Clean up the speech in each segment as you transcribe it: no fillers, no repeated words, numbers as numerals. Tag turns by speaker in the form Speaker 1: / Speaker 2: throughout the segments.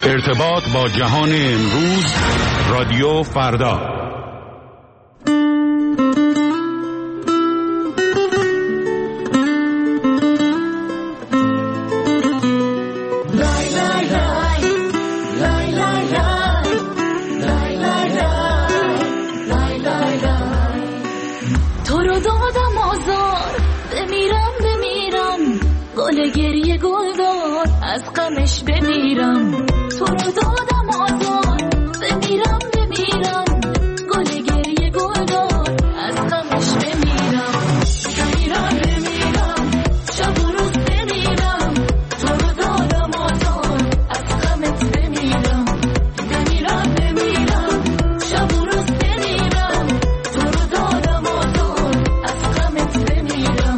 Speaker 1: ارتباط با جهان امروز، رادیو فردا.
Speaker 2: تو رو دادم آزار، بمیرم گل گریه گل دار، از غمش بمیرم. تو رو دادم آزار، بمیرم گل گریه گل دار، از غمش بمیرم. بمیرم شب و روز بمیرم. تو رو دادم آزار، از غمت بمیرم شب و روز بمیرم. تو رو دادم آزار، از غمت بمیرم.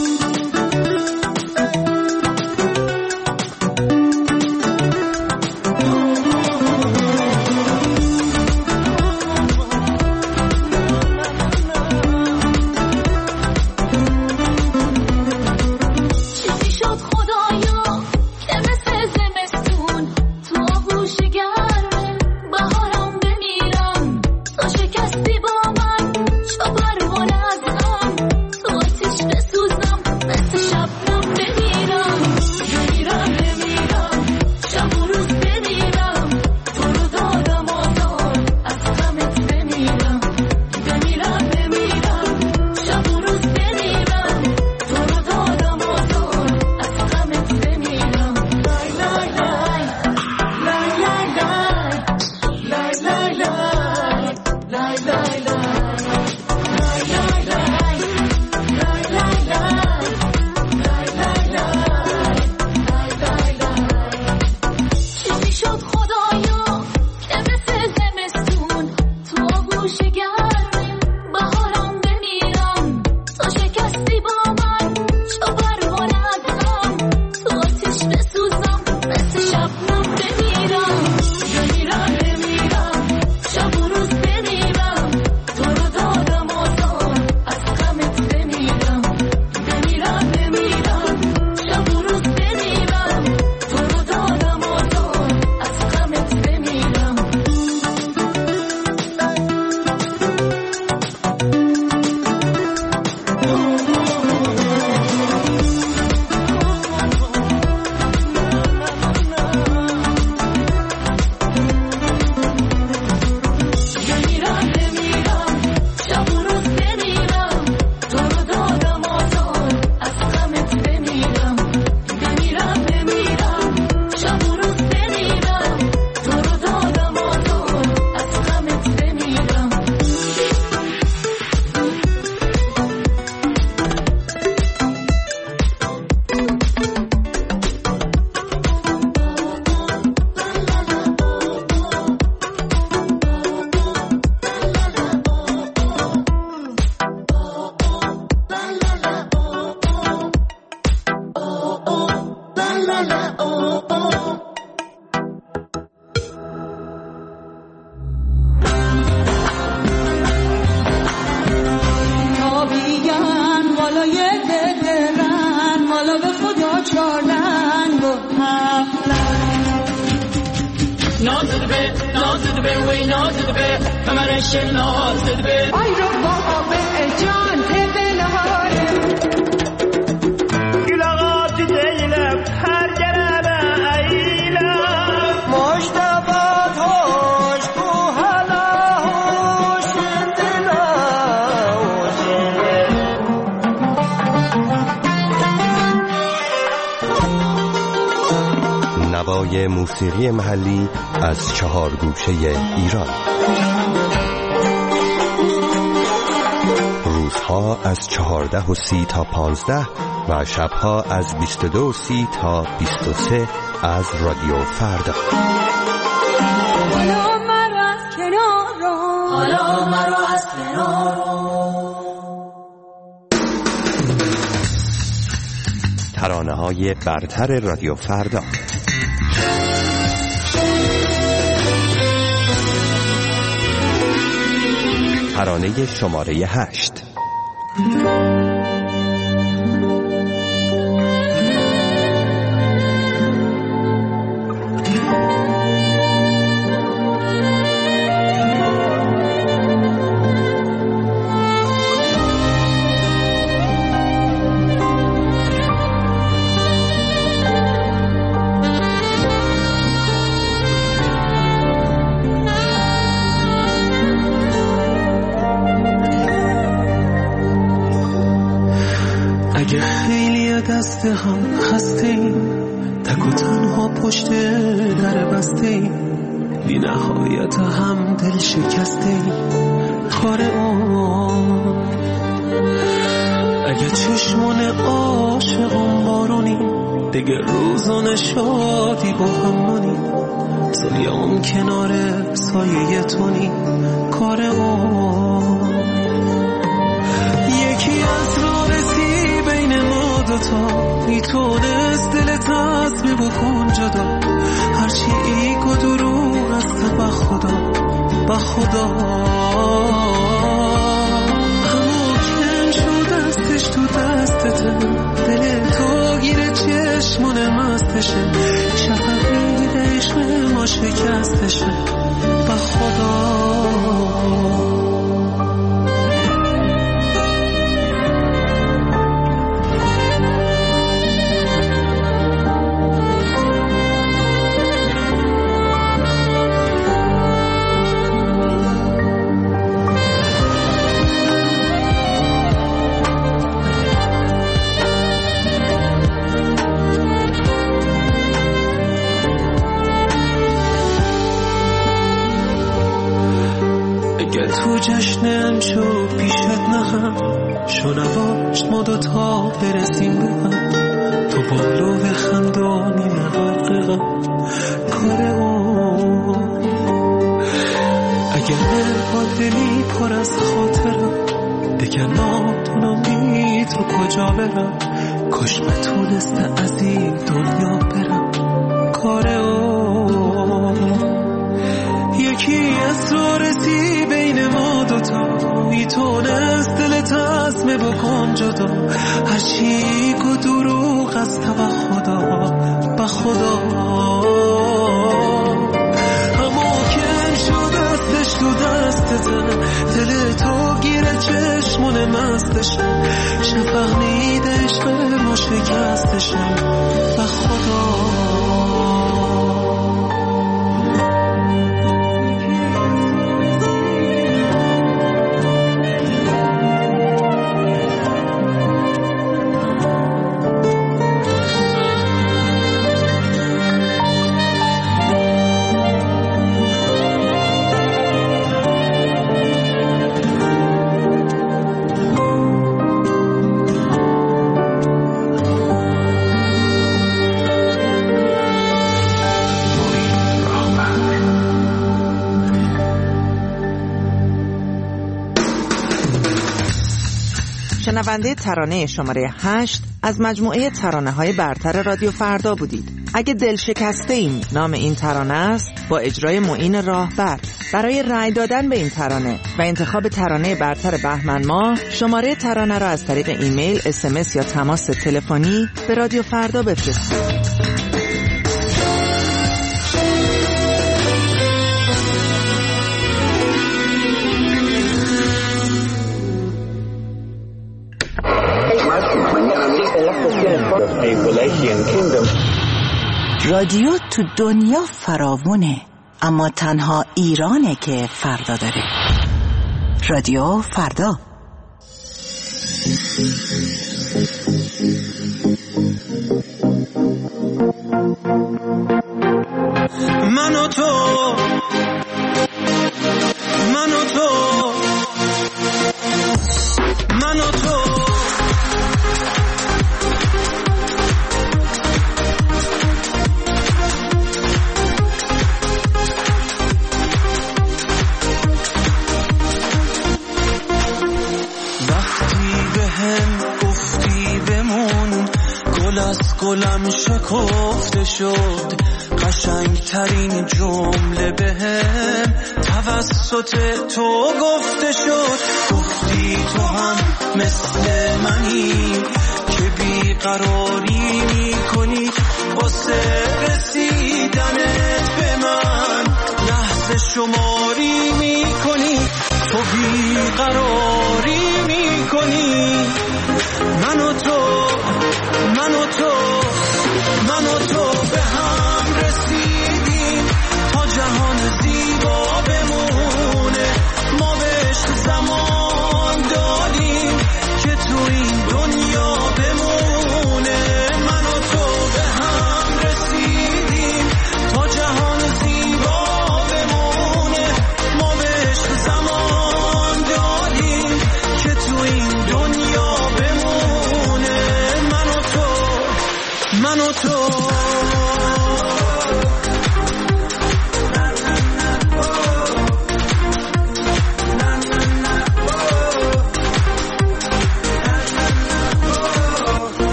Speaker 3: نوای موسیقی محلی از 4 گوشه ایران. روزها از 14:30 تا 15 و شبها از 22:30 تا 23 از رادیو فردا.
Speaker 2: حالا مرا از کنار
Speaker 3: ترانه‌های برتر رادیو فردا. ترانه شماره 8.
Speaker 4: لحظه هم خسته ایم، تک و تنها پشت در بسته ایم، بی نهایت هم دل شکسته ایم. کار اون اگه چشمون عاشقون بارونی، دیگه روزان شادی با همونی، سایه‌ام کنار سایه تونی. کار اون یکی از راه رسی بین ما دوتا، میتونست دلت نصب بکن جدا، هرچی ایگ و دروغ است به خدا، به خدا. همو کم شد دستش تو دستته، دل تو گیره چشمون مستشه، شفقی عشق ما شکستشه، به خدا. تو جشنم شو پیشت نخم، شو نباش ما دوتا برسیم به هم، تو بالو خندانی مغرقم. کار اون اگر با دلی پر از خاطرم، دیگه نادونم تو کجا برم، کاش بتونسته از این دنیا برم. کار اون یکی اسرارتی بین ما دوتا، میتونست دلت عزم بکن جدا، هرچی که دروغ است به خدا، به خدا. اما کم شد دستش تو دستته، دل تو گیره چشمون مستشه، شفق میده عشق ما شکستشه، به خدا.
Speaker 5: شنونده ترانه شماره 8 از مجموعه ترانه‌های برتر رادیو فردا بودید. اگه دل شکسته ایم نام این ترانه است، با اجرای معین راهبر. برای رأی دادن به این ترانه و انتخاب ترانه برتر بهمن ماه، شماره ترانه را از طریق ایمیل، SMS یا تماس تلفنی به رادیو فردا بفرستید.
Speaker 6: رادیو تو دنیا فراوونه، اما تنها ایرانه که فردا داره. رادیو فردا.
Speaker 4: من و تو، من و تو، من و تو، گلم شکفته شد، قشنگ ترین جمله بهم توسط تو گفته شد. گفتی تو هم مثل منی که بیقراری میکنی، واسه رسیدنت به من لحظه شماری میکنی، تو بیقراری میکنی. من و تو، من و تو، من و تو به هم رسیدیم تا جهان زیبا بمونه. ما بهش زمان دادیم که تو این دنیا بمونه.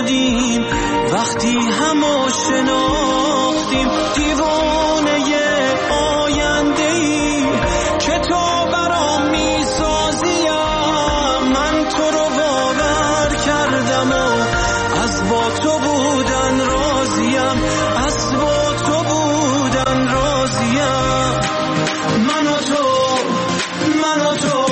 Speaker 4: شدیم وقتی همو شناختیم، دیوانه آینده‌ای که تو برام میسازیم. من تو رو باور کردم و از با تو بودن راضیم، از با تو بودن راضیم. من و تو، من و تو.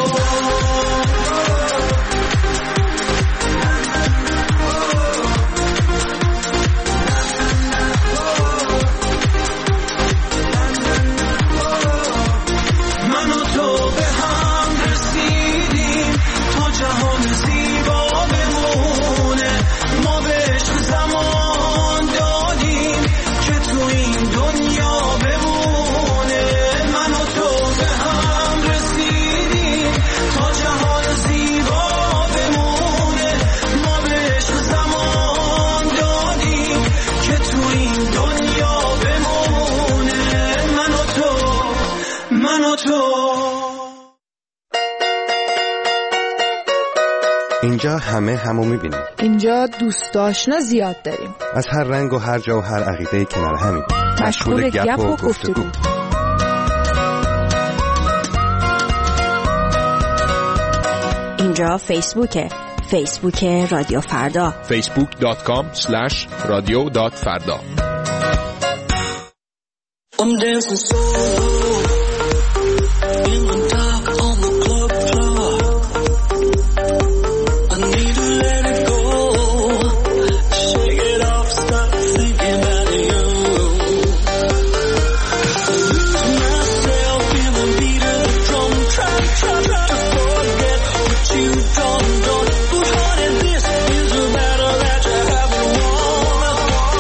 Speaker 3: اینجا همه همو میبینیم.
Speaker 7: اینجا دوست آشنا زیاد داریم.
Speaker 3: از هر رنگ و هر جا و هر عقیده کنار همین.
Speaker 7: مشغول گپ و گفتگو.
Speaker 6: اینجا فیسبوکه. فیسبوک رادیو فردا.
Speaker 8: facebook.com/radio.farda.
Speaker 4: I'm dancing solo in the dark on the club floor. I need to let it go, shake it off, stop thinking about you. Lose myself in the beat of the drum, try to forget what you've done. But honey, this is a battle that you haven't won.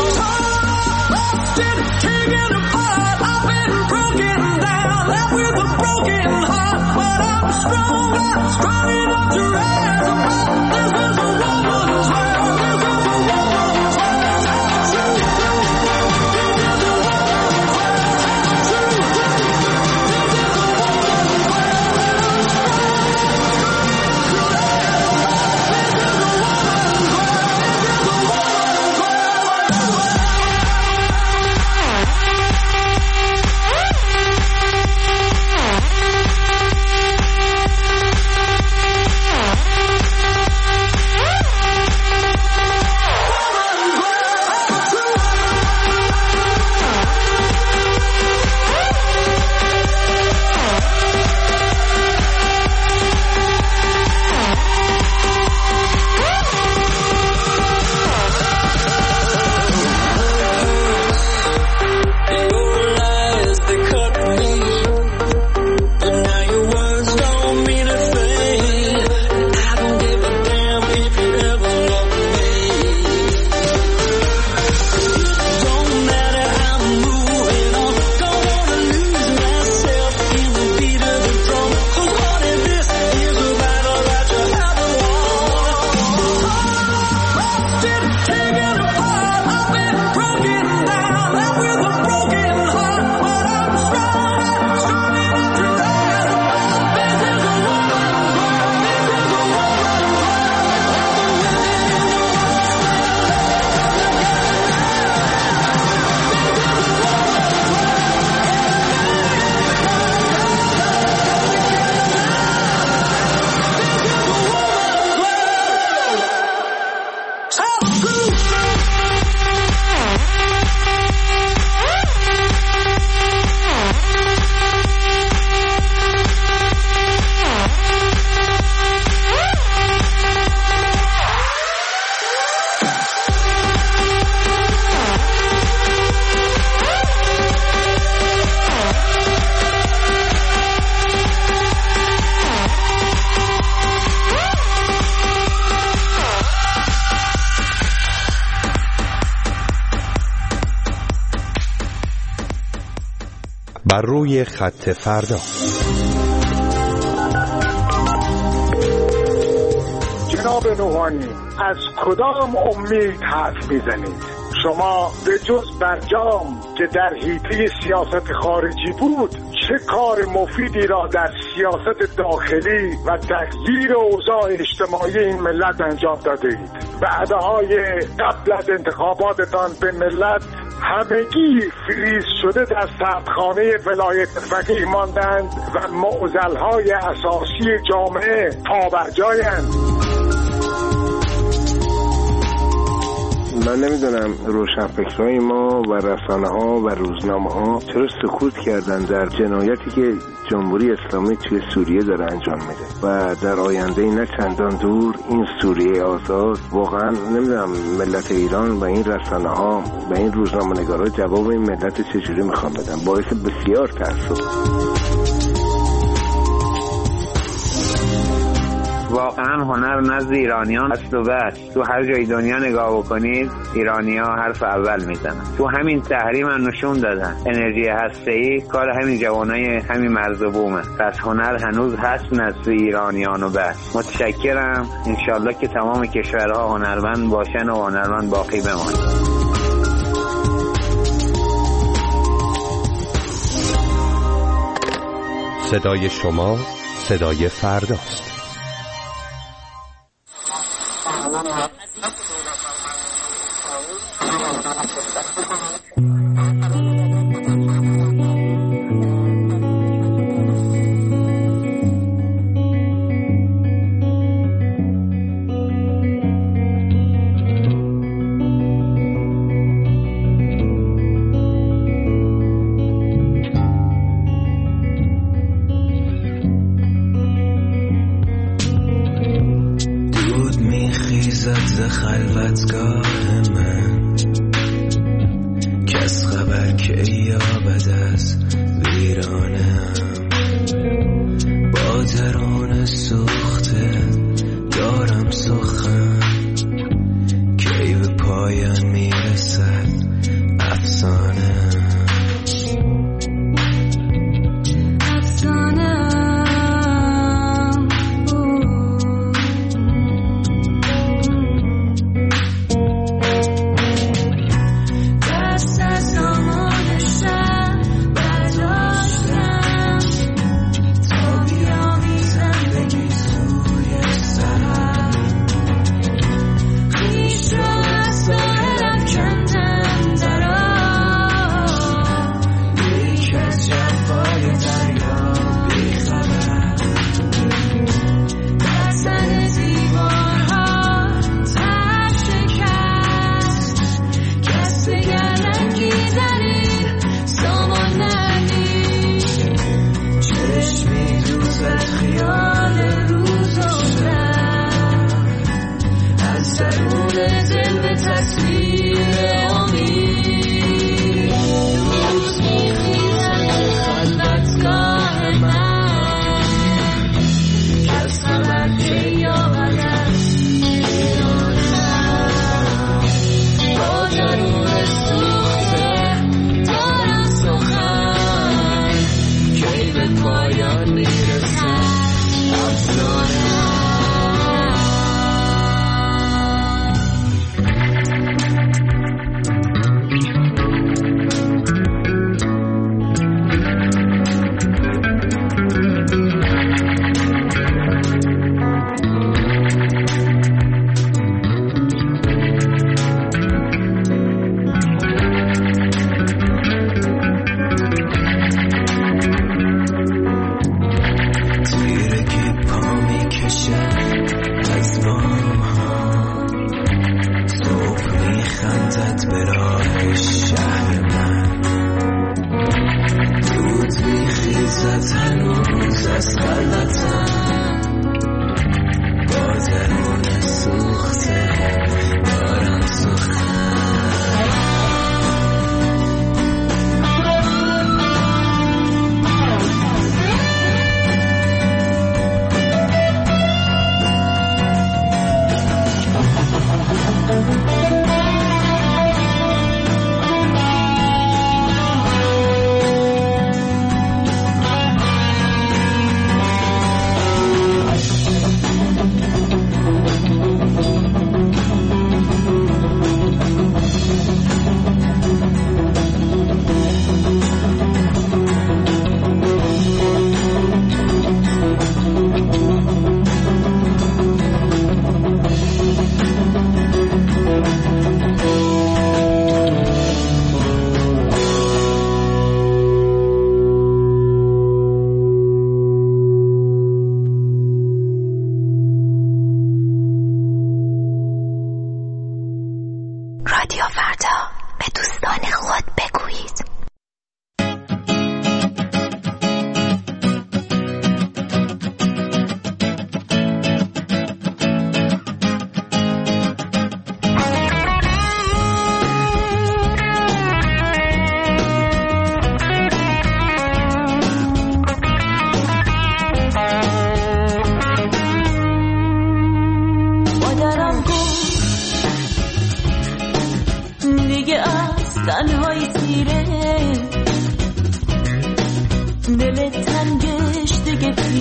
Speaker 4: Taking apart, I've been broken down, left with a broken heart, but I'm stronger, strong enough to rise above. This is a woman's world, this is a woman's world.
Speaker 3: بر روی خط فردا.
Speaker 9: جناب روحانی، از کدام امید حرف میزنید؟ شما به جز برجام که در حیطه سیاست خارجی بود چه کار مفیدی را در سیاست داخلی و تغییر اوضاع اجتماعی این ملت انجام داده اید. وعده‌های قبل از انتخاباتتان به ملت همگی فریز شده در سردخانه ولایت فقیه ماندند و معضل‌های اساسی جامعه پابرجایند.
Speaker 8: من نمیدونم روشنفکرای ما و رسانه‌ها و روزنامه‌ها چرا سکوت کردن در جنایتی که جمهوری اسلامی توی سوریه داره انجام میده و در آینده نه چندان دور این سوریه آزاد. واقعا نمیدونم ملت ایران و این رسانه‌ها و این روزنامه‌نگارا جواب این ملت چجوری میخوان بدن. باعث بسیار تأسف.
Speaker 10: واقعا هنر نزد ایرانیان هست و بس. تو هر جای دنیا نگاه بکنید ایرانی‌ها حرف اول میزنن. تو همین تحریم هم نشون دادن انرژی هسته‌ای کار همین جوانای همین مرز و بومه. پس هنر هنوز هست نزد ایرانیان و بس. متشکرم. انشالله که تمام کشورها هنرمند باشن و هنرمند باقی بمانن.
Speaker 3: صدای شما صدای فرداست.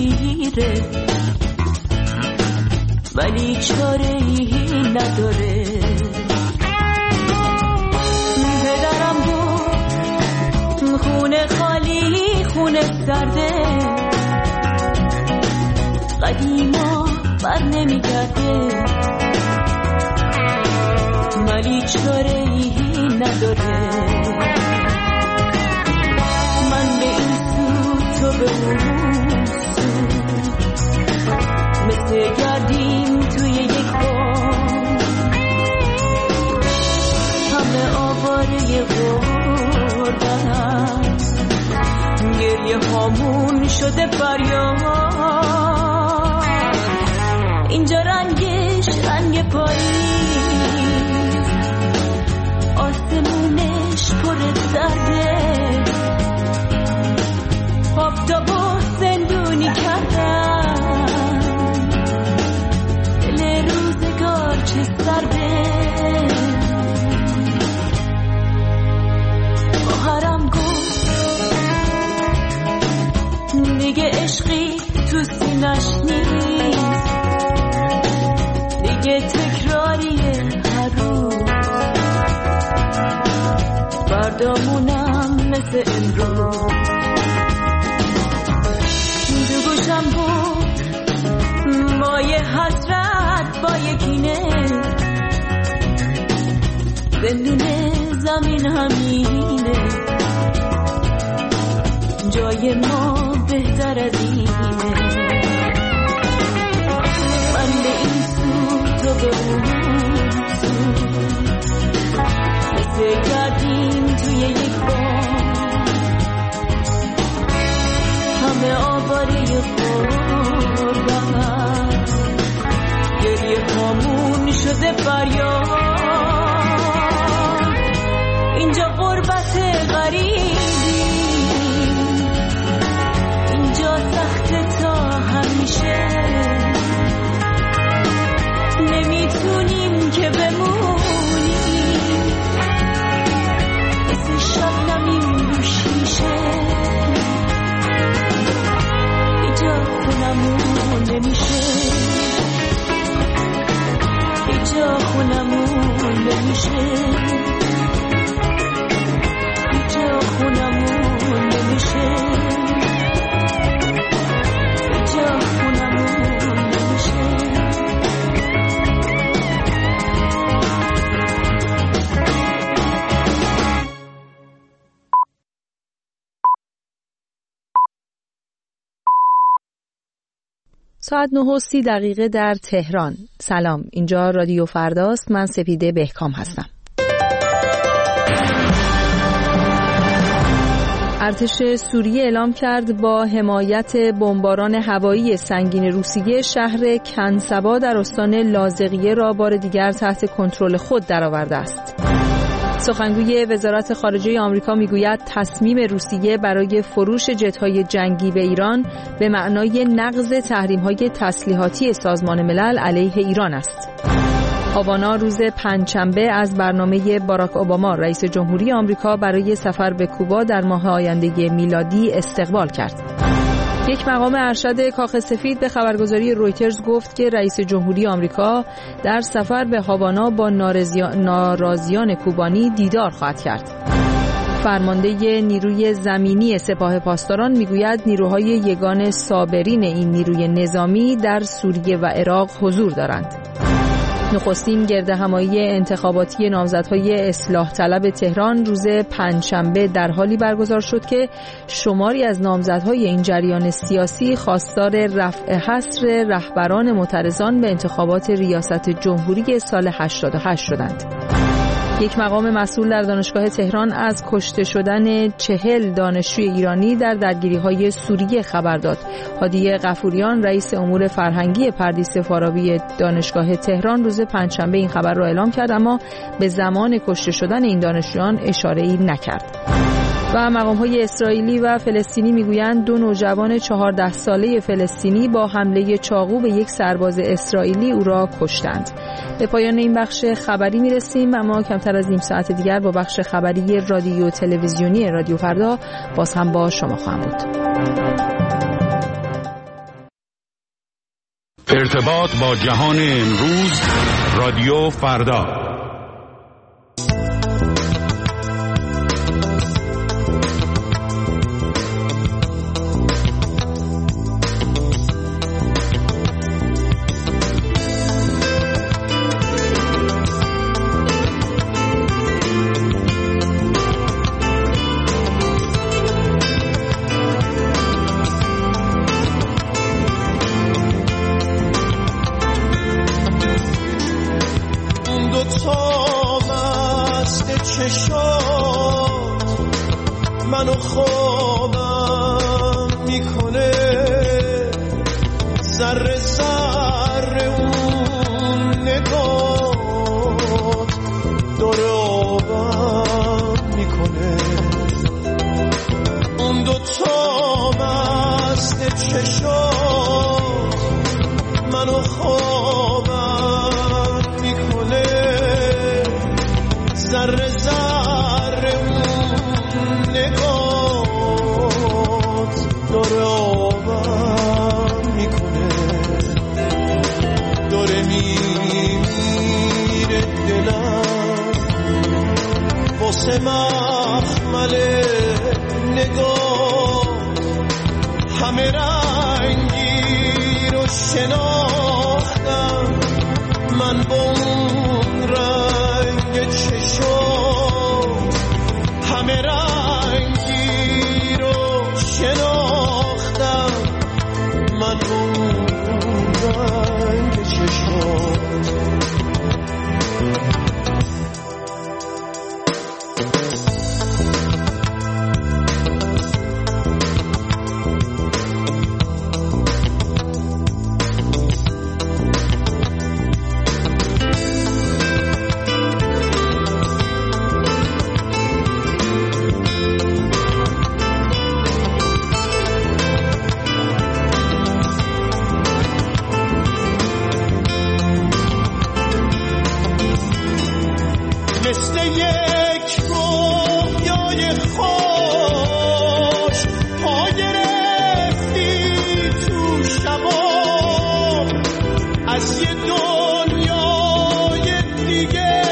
Speaker 2: میگیره ولی چاره‌ای نداره. پدرم گفت خونه خالی خونه سرده، قدیما بر نمیگرده ولی چاره‌ای نداره. من به این سو تو به اون سو مثل گردیم توی یک بام، همه آواره غربتن، گریه هامون شده فریاد. اینجا رنگش رنگ پاییز، آسمونش پر درده، آفتابو زندونی کردن، دل روزگار چه سرده. خواهرم گفت دیگه عشقی تو سینش نیست، دیگه تکراریه هر روز، فردامونم مثل امروز. دو گوشم بود با یه حسرت با یکینه، زندون زمین همینه، جای ما بهتر از اینه. من به این سو تو به اون سو مثل گردیم توی یک بام، همه آواره غربت، گریه هامون شده فریاد. اینجا غربت غریبی، اینجا سخت تا همیشه، نمیتونیم که بمونیم مثل شبنمیم رو شیشه. اینجا خونمون نمیشه، اینجا خونمون نمیشه، اینجا خونمون نمیشه، اینجا خونمون نمیشه.
Speaker 11: ساعت 9:30 در تهران. سلام، اینجا رادیو فرداست. من سپیده بهکام هستم. ارتش سوریه اعلام کرد با حمایت بمباران هوایی سنگین روسیه شهر کنسبا در استان لاذقیه را بار دیگر تحت کنترل خود درآورده است. سخنگوی وزارت خارجه آمریکا میگوید تصمیم روسیه برای فروش جت‌های جنگی به ایران به معنای نقض تحریم‌های تسلیحاتی سازمان ملل علیه ایران است. هاوانا روز پنجشنبه از برنامه باراک اوباما رئیس جمهوری آمریکا برای سفر به کوبا در ماه آینده میلادی استقبال کرد. یک مقام ارشد کاخ سفید به خبرگزاری رویترز گفت که رئیس جمهوری آمریکا در سفر به هاوانا با ناراضیان کوبانی دیدار خواهد کرد. فرمانده نیروی زمینی سپاه پاسداران میگوید نیروهای یگان صابرین این نیروی نظامی در سوریه و عراق حضور دارند. نخستین گردهمایی انتخاباتی نامزدهای اصلاح طلب تهران روز پنجشنبه در حالی برگزار شد که شماری از نامزدهای این جریان سیاسی خواستار رفع حصر رهبران معترضان به انتخابات ریاست جمهوری سال 88 شدند. یک مقام مسئول در دانشگاه تهران از کشته شدن 40 دانشجوی ایرانی در درگیری‌های سوریه خبر داد. هادی غفوریان رئیس امور فرهنگی پردیس فارابی دانشگاه تهران روز پنجشنبه این خبر را اعلام کرد، اما به زمان کشته شدن این دانشجویان اشاره‌ای نکرد. و مقام‌های اسرائیلی و فلسطینی میگویند 2 نوجوان 14 ساله فلسطینی با حمله چاقو به یک سرباز اسرائیلی او را کشتند. به پایان این بخش خبری میرسیم، اما کمتر از نیم ساعت دیگر با بخش خبری رادیو تلویزیونی رادیو فردا باز هم با شما خواهم بود.
Speaker 1: ارتباط با جهان امروز، رادیو فردا.
Speaker 4: منو خوابم میکنه، ذره ذره اون نگاه دور آبم میکنه. اون دوتا مست چشات منو خوابم میکنه، ذره ذره اون نگات دور آبم میکنه. دوره میره دلم واسه مخمل نگاه، همه رنگی رو شناختم من با اون رنگ چشم، همه رنگی رو شناختم من با اون رنگ چشم. مثل یک رویای خوش پا گرفتی تو شبا، از یه دنیای دیگه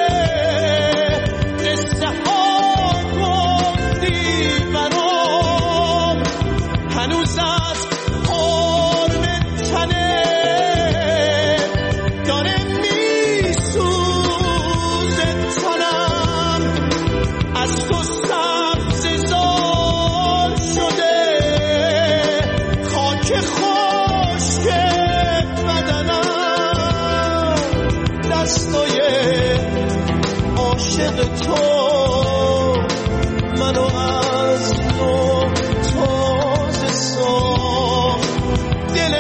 Speaker 4: قصه ها گفتی برام، هنوز از حرم تنه داره از تو سبز زار شده، خاک خشک بدنم دستای عاشق تو منو از تو تازه ساخت. دل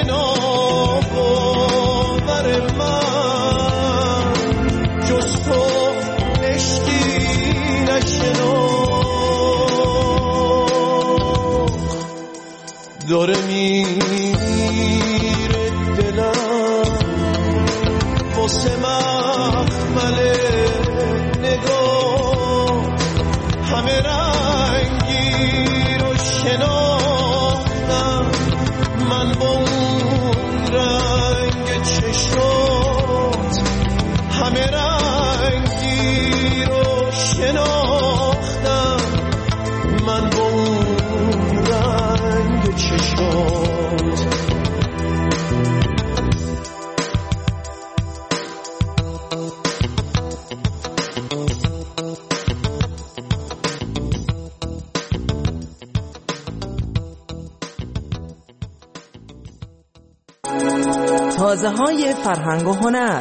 Speaker 4: ناباور من جز تو عشقی داره میره دلم واسه مخمل نگاه، همه رنگی رو شناختم من با اون رنگ چشات، همه رنگی رو شناختم من با اون رنگ چشات.
Speaker 5: تازه های فرهنگ و هنر.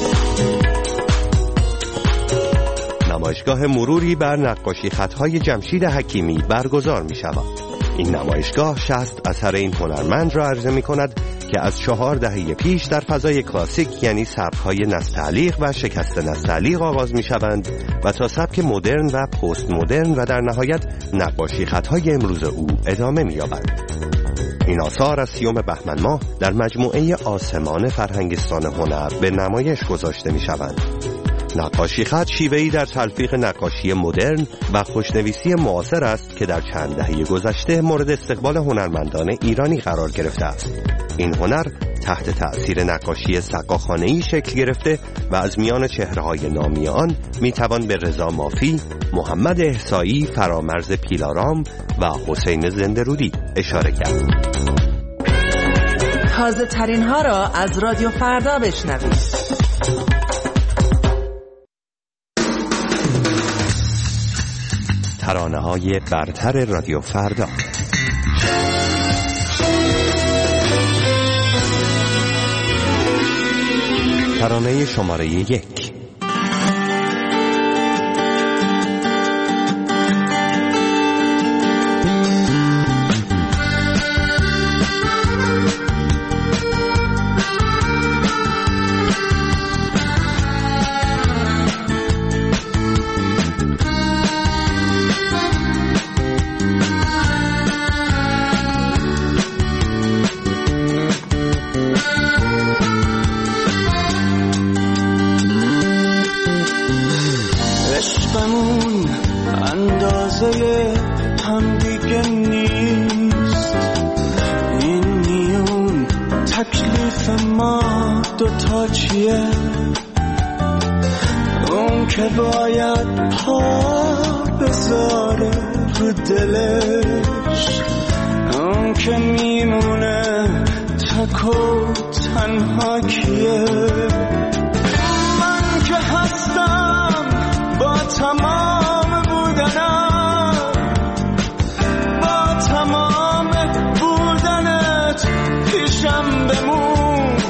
Speaker 3: نمایشگاه مروری بر نقاشی خطهای جمشید حکیمی برگزار می شود. این نمایشگاه 60 اثر این هنرمند را عرضه می کند که از 4 دهه پیش در فضای کلاسیک یعنی سبک‌های نستعلیق و شکست نستعلیق آغاز می شوند و تا سبک مدرن و پست مدرن و در نهایت نقاشی خطهای امروز او ادامه می یابند. این آثار از 30 بهمن ماه در مجموعه آسمان فرهنگستان هنر به نمایش گذاشته می شوند. نقاشی خط شیوه‌ای در تلفیق نقاشی مدرن و خوشنویسی معاصر است که در چند دهه گذشته مورد استقبال هنرمندان ایرانی قرار گرفته است. این هنر تحت تأثیر نقاشی سقاخانه‌ای شکل گرفته و از میان چهره‌های نامی آن میتوان به رضا مافی، محمد احصایی، فرامرز پیلارام و حسین زنده‌رودی اشاره کرد.
Speaker 5: تازه ترین ها را از رادیو فردا بشنوید.
Speaker 3: ترانه‌های برتر رادیو فردا. ترانه شماره 1.
Speaker 4: اون که باید پا بذاره رو دلش، اون که میمونه تک و تنها کیه؟ من که هستم با تمام بودنم، با تمام بودنت پیشم بمون.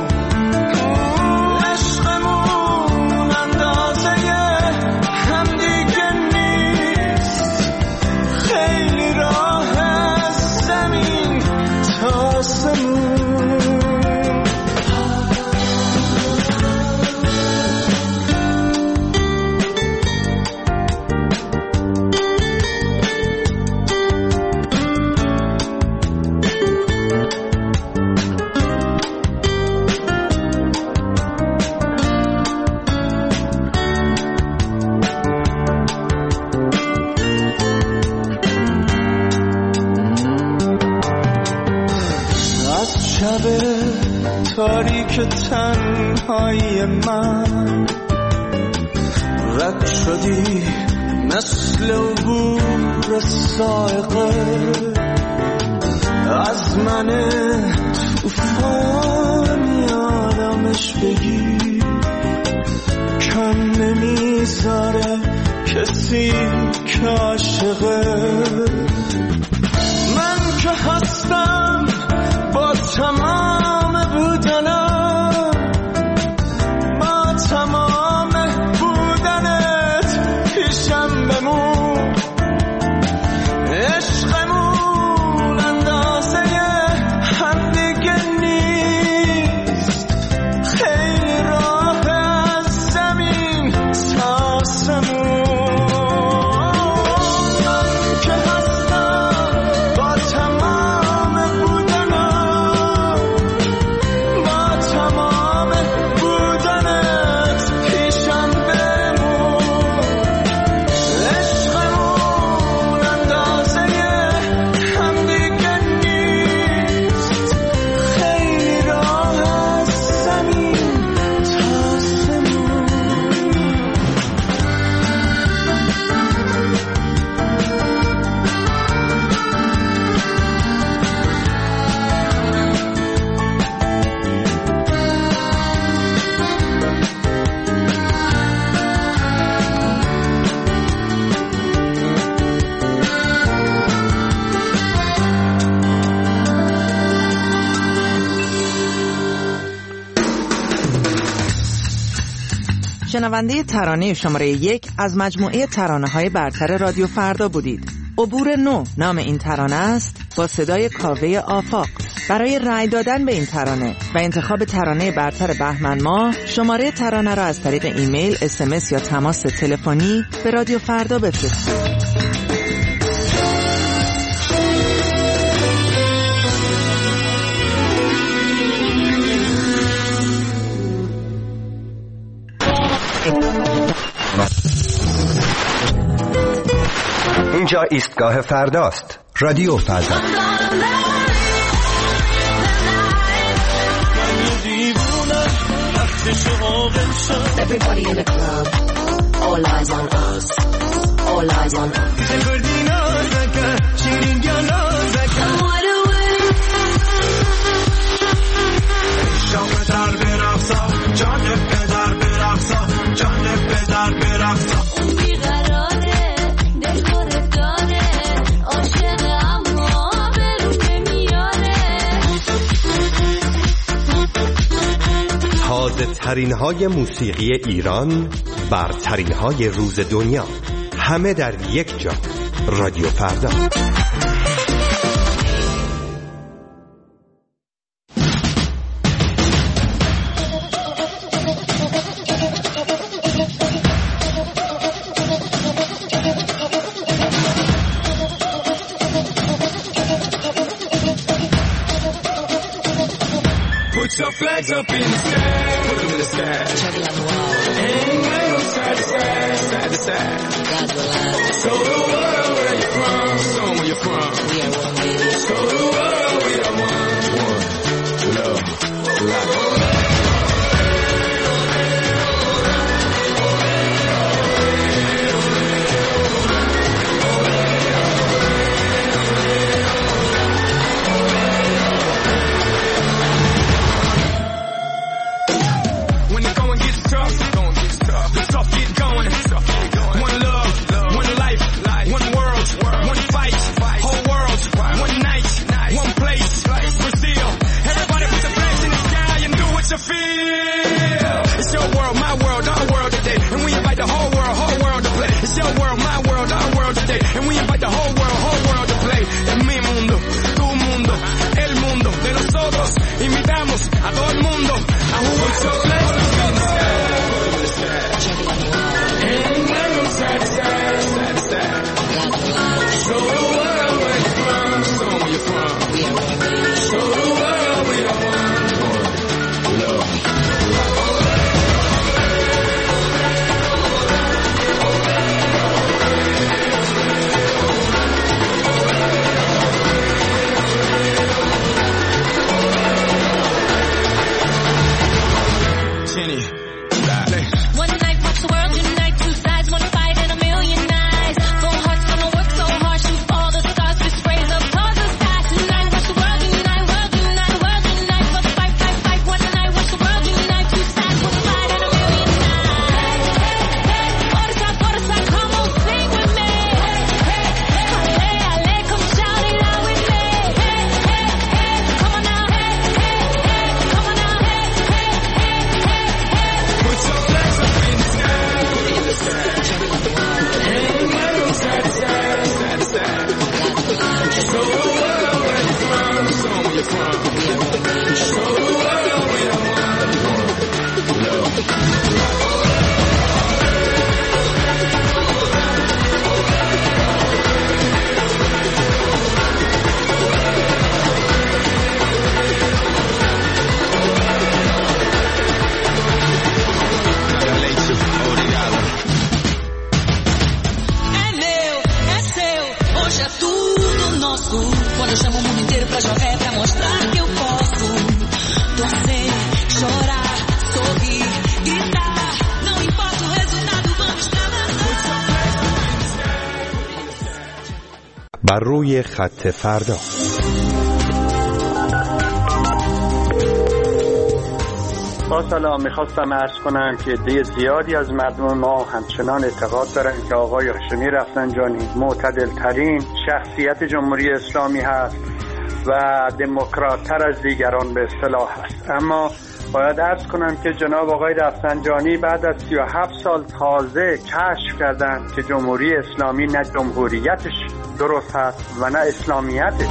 Speaker 4: تاریک تنهایی من رد شدی مثل عبور سائقه از من توفانی آرامش بگی، کم نمیذاره کسی که عاشقه. من که هستم با تمام بودنم، با تمام بودنت پیشم بمون. عشقمون اندازه هم دیگه نیست، خیلی راه از زمین تا آسمون. من که هستم با تمام بودنم، با تمام بودنت پیشم بمون. عشقمون اندازه هم دیگه نیست، خیلی راه از زمین تا آسمون.
Speaker 5: شنونده ترانه شماره 1 از مجموعه ترانه‌های برتر رادیو فردا بودید. عبور نو نام این ترانه است با صدای کاوه آفاق. برای رأی دادن به این ترانه و انتخاب ترانه برتر بهمن ماه، شماره ترانه را از طریق ایمیل، SMS یا تماس تلفنی به رادیو فردا بفرستید.
Speaker 3: اینجا ایستگاه فرداست. رادیو فردا.
Speaker 12: Everybody in the club, all eyes on us, all eyes on us.
Speaker 3: تازه ترین های موسیقی ایران، برترین های روز دنیا، همه در یک جا. رادیو فردا.
Speaker 4: Put your flags up in the sky, put them in the sky. Check it out the wall. And wave side to side, side to side. God's alive. Show the world where you're from, show them where you're from. We are one, baby. Show the world we are one. One, love, life.
Speaker 3: بر روی خط فردا.
Speaker 13: با سلام، میخواستم عرض کنم که عده زیادی از مردم ما همچنان اعتقاد دارن که آقای هاشمی رفسنجانی معتدل ترین شخصیت جمهوری اسلامی هست و دموکرات تر از دیگران به اصطلاح هست. اما باید عرض کنم که جناب آقای رفسنجانی بعد از 37 سال تازه کشف کردن که جمهوری اسلامی نه جمهوریتش درست هست و نه اسلامیتش.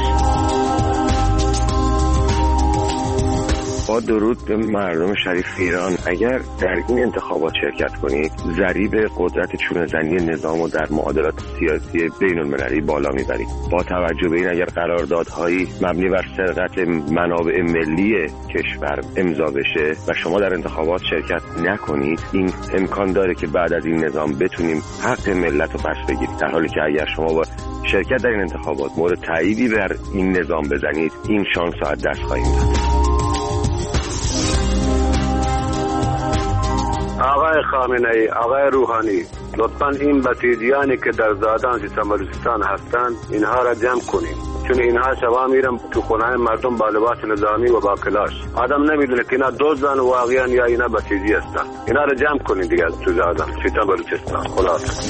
Speaker 8: با درود به مردم شریف ایران، اگر در این انتخابات شرکت کنید ضریب قدرت چونه‌زنی نظام و در معادلات سیاسی بین المللی بالا میبرید. با توجه به این اگر قراردادهایی مبنی بر سرقت منابع ملی کشور امضا بشه و شما در انتخابات شرکت نکنید، این امکان داره که بعد از این نظام بتونیم حق ملت رو پس بگیرید، در حالی که اگر شما با شرکت در این انتخابات مورد تاییدی بر این نظام بزنید، این شانس رو از دست خواهیم داد.
Speaker 13: آقای
Speaker 14: آقای خامنه‌ای، آقای روحانی، لطفاً این بسیجیانی که در زادان سیستان بلوچستان هستند اینها را جمع کنیم، چون اینها شبا میرن تو خونه مردم با لباس نظامی و با کلاش. آدم نمیدونه که اینا دزدن واقعا یا اینا بسیجی هستن. اینا را جمع کنیم دیگه تو زادان سیستان بلوچستان. خلاص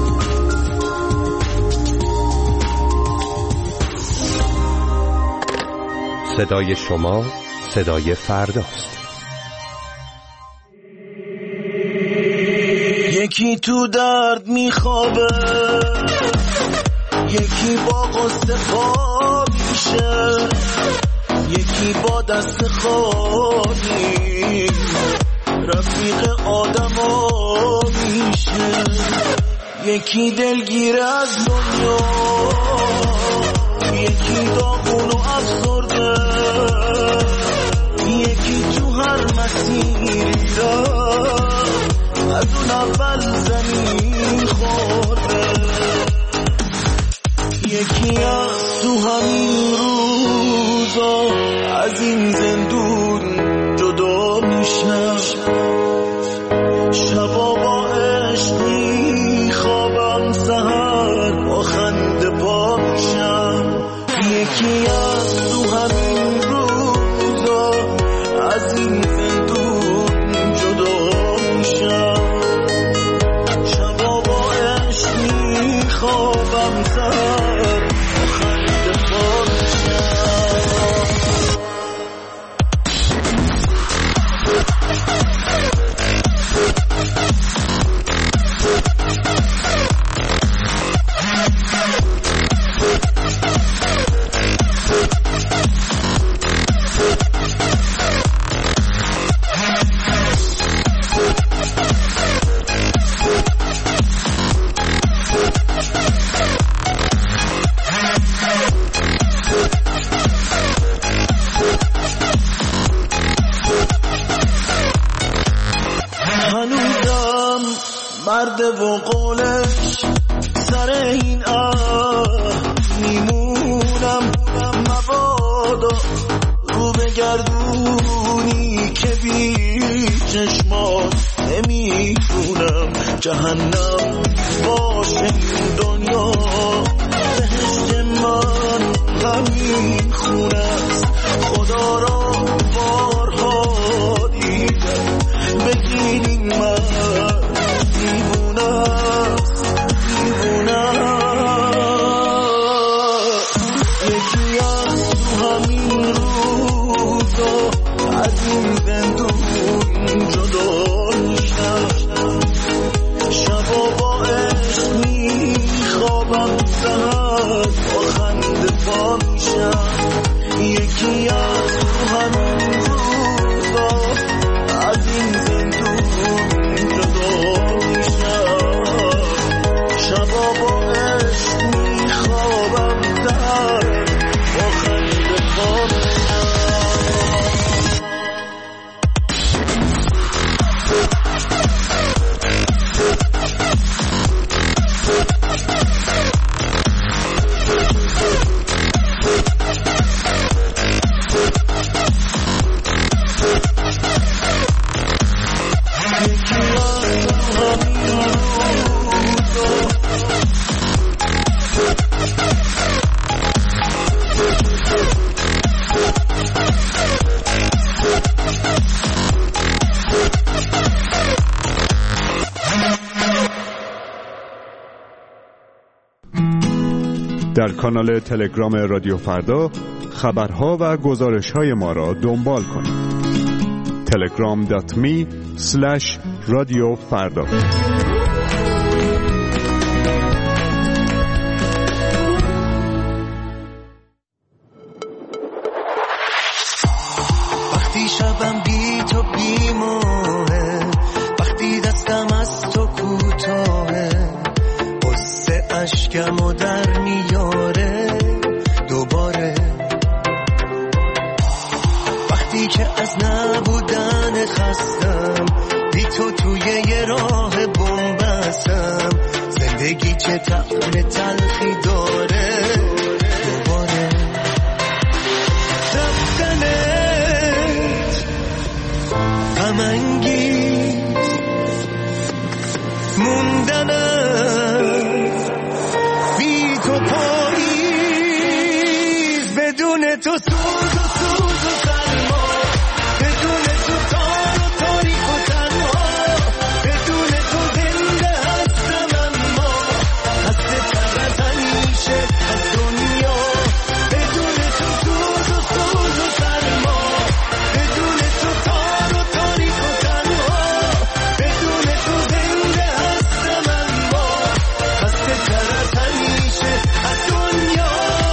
Speaker 3: صدای شما صدای فرداست.
Speaker 15: یکی تو درد میخوابه، یکی با قصه خواب میشه، یکی با دست خالی رفیق آدما میشه، یکی دلگیر از دنیا، یکی داغون و افسرده، یکی تو هر مسیری از اون اول زمین خورده، یکی از تو همین روزا از این زندون جدا میشه، شبا با عشق میخوابم، سحر با خنده پا میشم، یکی از تو همین روزا از این زندون جدا میشم، شبا با عشق میخوابم، سحر با خنده پا میشم. هنوزم مرد و قولش سر این میمونم، مبادا رو بگردونی که بی چشمات نمیتونم، جهنم باشه این دنیا، بهشت من همین خونه است، خدا را بارها دیدم، بگیرین من دیوونه است، دیوونه. یکی از تو همین روزا از این زندون جدا میشم، شبا با عشق میخوابم، سحر با خنده پا میشم، یکی از تو همین روزا از این زندون جدا میشم، شبا با عشق میخوابم، سحر با خنده پا میشم.
Speaker 1: در کانال تلگرام رادیو فردا خبرها و گزارش‌های ما را دنبال کنید. telegram.me/رادیو فردا.
Speaker 15: وقتی شبم بی تو بی ماهه، وقتی دستم از تو کوتاهه، قصه اشکمو در میاره دوباره، وقتی که از نبودن خستم، بی تو توی یه راه بنبستم، زندگی چه طعم تلخی داره دوباره، رفتنت غم انگیز موندنت بی تو پاییز بدون تو سوز و سوز و سرما بدون تو تار و تاریک و تنها بدون تو زنده هستم اما خسته تر از همیشه از دنیا بدون تو سوز و سوز و سرما بدون تو تار و تاریک و تنها بدون تو زنده هستم اما خسته تر از همیشه از دنیا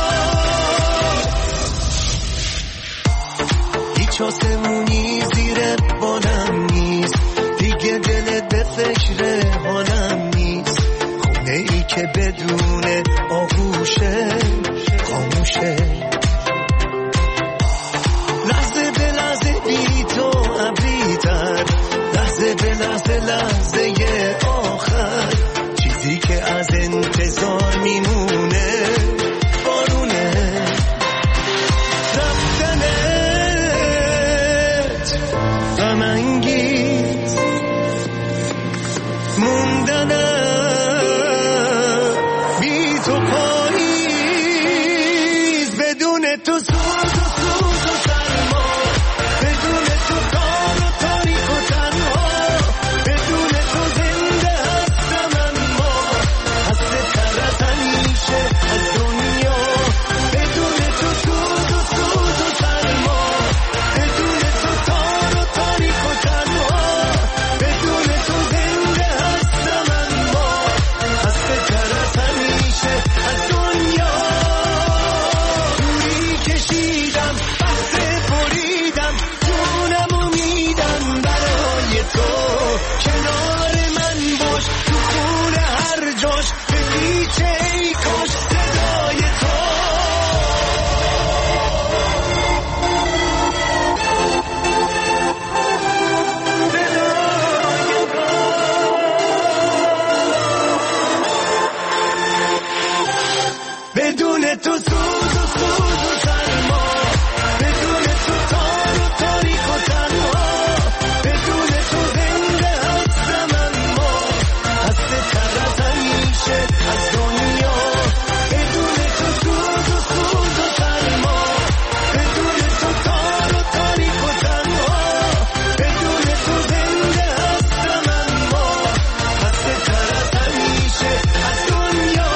Speaker 15: هیچ آسمونی زیر بالم نیست دیگه دل به فکر حالم نیست خونه ای که بدون آغوشه خاموشه لحظه به لحظه بی تو ابری‌تر لحظه به لحظه لحظه آخر چیزی که از انتظار میمونه بارونه رفتنت غم انگیز موندنت بی تو پاییز بدون تو سوز و سوز و سرما بدون تو تار و تاریک و تنها بدون تو زنده هستم اما خسته تر از همیشه از دنیا بدون تو سوز و سوز و سرما بدون تو تار و تاریک و تنها بدون تو زنده هستم اما خسته تر از همیشه از دنیا دوری کشیدم بحثه بریدم جونمو میدم برای تو کنار من باش تو خونه هر جاش به پیچه ای کاش صدای تو بدون تو سوز و سوز و سرما بدون تو تار و تاریک و تنها بدون تو زنده هستم اما خسته تر از همیشه از دنیا بدون تو سوز و سوز و سرما بدون تو تار و تاریک و تنها بدون تو زنده هستم اما خسته تر از همیشه از دنیا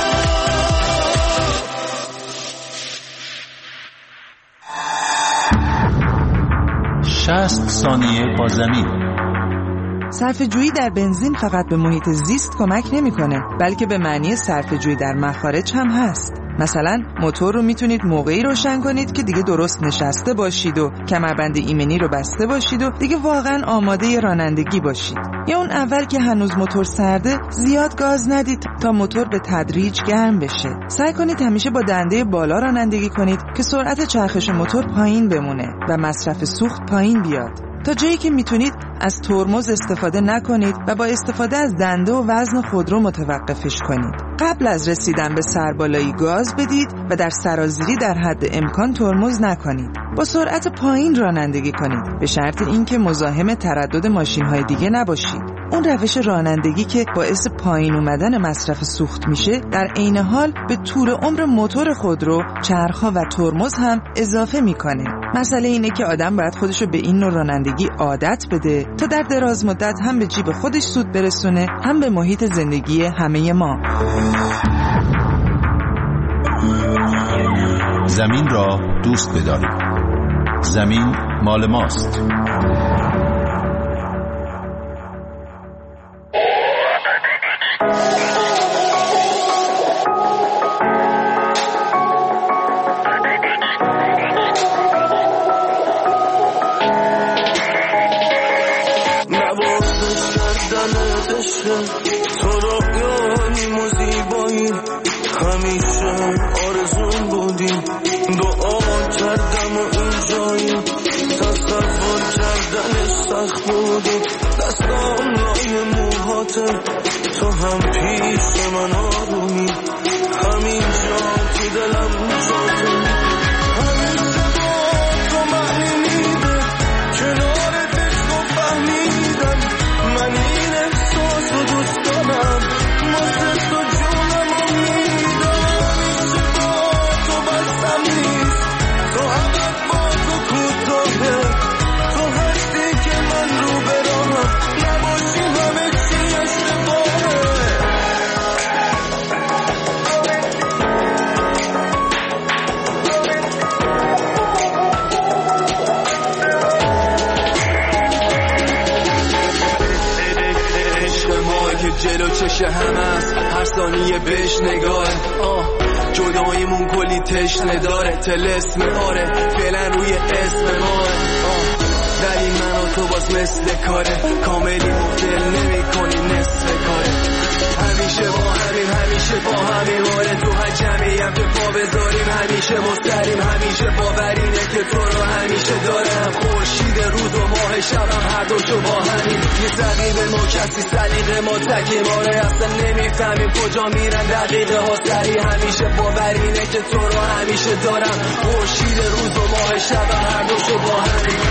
Speaker 16: 60 ثانیه با زمین.
Speaker 5: صرفه‌جویی در بنزین فقط به محیط زیست کمک نمی‌کنه، بلکه به معنی صرفه‌جویی در مخارج هم هست. مثلا موتور رو میتونید موقعی روشن کنید که دیگه درست نشسته باشید و کمربند ایمنی رو بسته باشید و دیگه واقعا آماده رانندگی باشید. یا اون اول که هنوز موتور سرده زیاد گاز ندید تا موتور به تدریج گرم بشه. سعی کنید همیشه با دنده بالا رانندگی کنید که سرعت چرخش موتور پایین بمونه و مصرف سوخت پایین بیاد. تا جایی که میتونید از ترمز استفاده نکنید و با استفاده از دنده و وزن خودرو متوقفش کنید. قبل از رسیدن به سربالایی گاز بدید و در سرازیری در حد امکان ترمز نکنید. با سرعت پایین رانندگی کنید به شرط اینکه مزاحم تردد ماشین‌های دیگه نباشید. اون روش رانندگی که باعث پایین اومدن مصرف سوخت میشه در عین حال به طول عمر موتور خودرو چرخ‌ها و ترمز هم اضافه میکنه. مسئله اینه که آدم باید خودشو به این نوع رانندگی عادت بده تا در دراز مدت هم به جیب خودش سود برسونه هم به محیط زندگی همه ما.
Speaker 16: زمین را دوست بدارید. زمین مال ماست.
Speaker 15: تو رویانیم و زیبایی همیشه آرزون بودیم دعا کردم و اینجایی تصور کردنش سخت بودیم دستم لای موهاته تو هم پیش من آرومی همینجا تو دلم جاته همین صدا تو معنی میده کنارتش رو فهمیدم من این احساس رو دوست دارم
Speaker 17: جلو چشه هم است هر ثانیه بهش نگاهه جداییمون کلی تشنه داره تلسم آره فعلا روی اسم ماه ولی من و تو باز مثل کاره کاملی مختل نمی کنی نصف کاره همیشه با همین آره تو هر جمعیم که پا بذاریم همیشه مستریم همیشه باورینه که تو رو همیشه دارم خورشید روز و ماه شبم هر دوشو با همین یه رقیب ما کسی سلیقه ما تکیم آره اصلا نمیفهمیم کجا میرن دقیقه ها سری همیشه باورینه که تو رو همیشه دارم خورشید روز و ماه شبم هر دوشو با همین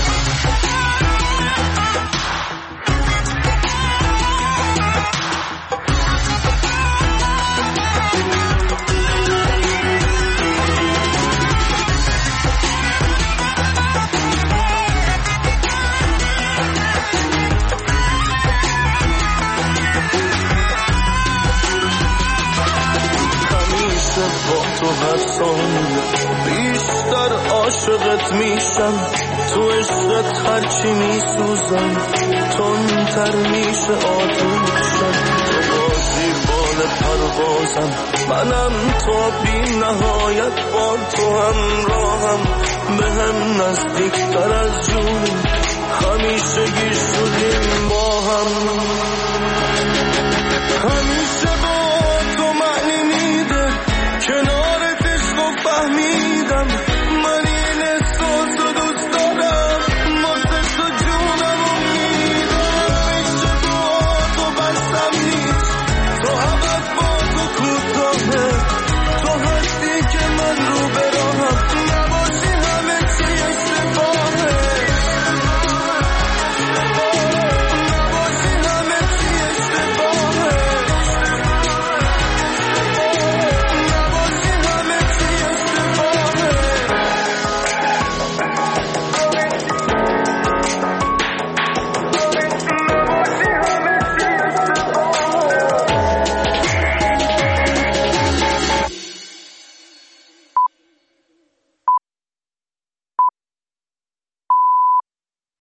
Speaker 15: تو هر ثانیه بیشتر عاشقت میشم تو عشقت هرچی میسوزم تندتر میشه آتوشم تو بازی بال پروازم منم تا بی نهایت با تو همراهم به هم نزدیکتر از جونی